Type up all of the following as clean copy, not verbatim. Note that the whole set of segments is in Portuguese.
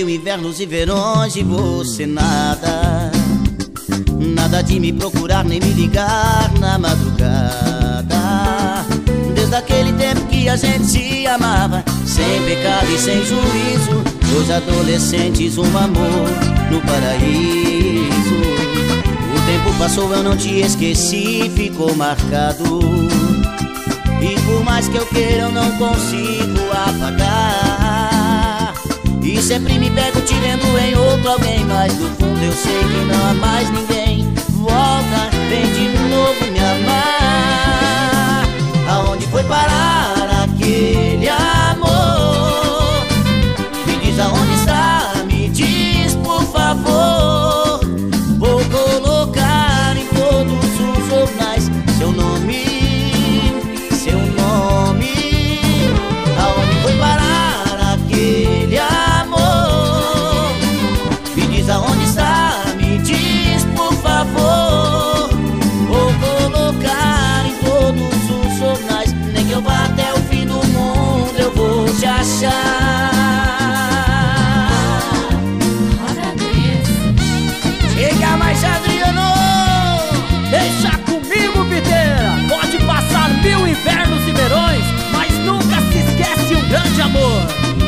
mil invernos e verões e você nada. Nada de me procurar nem me ligar na madrugada. Desde aquele tempo que a gente se amava, sem pecado e sem juízo, dois adolescentes, um amor no paraíso. O tempo passou, eu não te esqueci, ficou marcado. E por mais que eu queira, eu não consigo apagar. E sempre me pego te vendo em outro alguém, mas no fundo eu sei que não há mais ninguém. Volta, vem de novo me amar. Aonde foi parar aquele amor? Me diz aonde está, me diz por favor. Vou colocar em todos os jornais seu nome, seu nome. Aonde foi parar aquele amor? Me diz aonde está, me diz por favor. Vou colocar em todos os jornais, nem que eu vá até o fim do mundo, eu vou te achar. Chega mais, Adriano! Deixa comigo, Piteira. Pode passar mil invernos e verões, mas nunca se esquece um grande amor.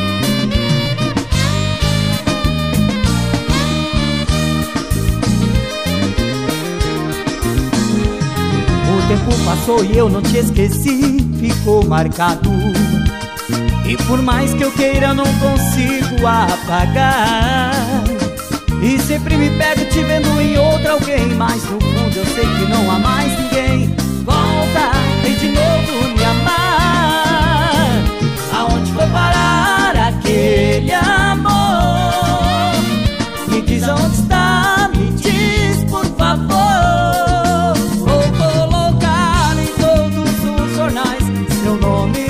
O tempo passou e eu não te esqueci, ficou marcado. E por mais que eu queira, eu não consigo apagar. E sempre me pego te vendo em outro alguém, mas no fundo eu sei que não há mais ninguém. Volta, vem de novo me amar. Aonde foi parar aquele amor? Me diz onde está, me diz por favor. Vou colocar em todos os jornais seu nome,